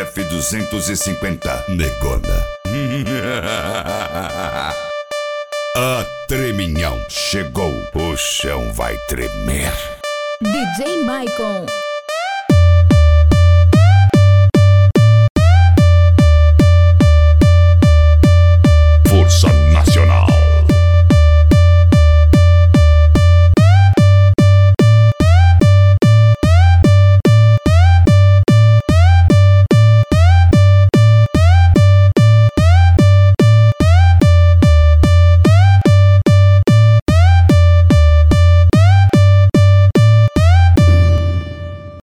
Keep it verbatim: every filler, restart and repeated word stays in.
F duzentos e cinquenta, negona. A Treminhão chegou, o chão vai tremer. D J Maicon.